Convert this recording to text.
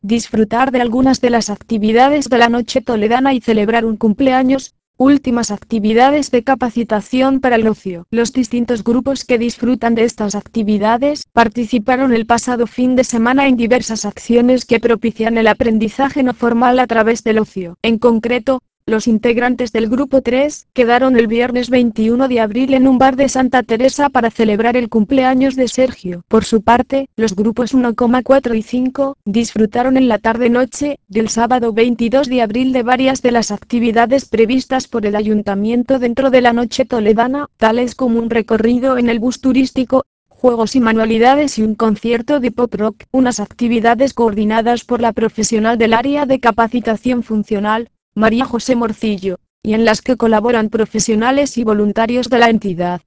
disfrutar de algunas de las actividades de la noche toledana y celebrar un cumpleaños. Últimas actividades de capacitación para el ocio. Los distintos grupos que disfrutan de estas actividades participaron el pasado fin de semana en diversas acciones que propician el aprendizaje no formal a través del ocio. En concreto, los integrantes del Grupo 3 quedaron el viernes 21 de abril en un bar de Santa Teresa para celebrar el cumpleaños de Sergio. Por su parte, los grupos 1,4 y 5 disfrutaron en la tarde-noche del sábado 22 de abril de varias de las actividades previstas por el ayuntamiento dentro de la noche toledana, tales como un recorrido en el bus turístico, juegos y manualidades y un concierto de pop rock, unas actividades coordinadas por la profesional del área de capacitación funcional, María José Morcillo, y en las que colaboran profesionales y voluntarios de la entidad.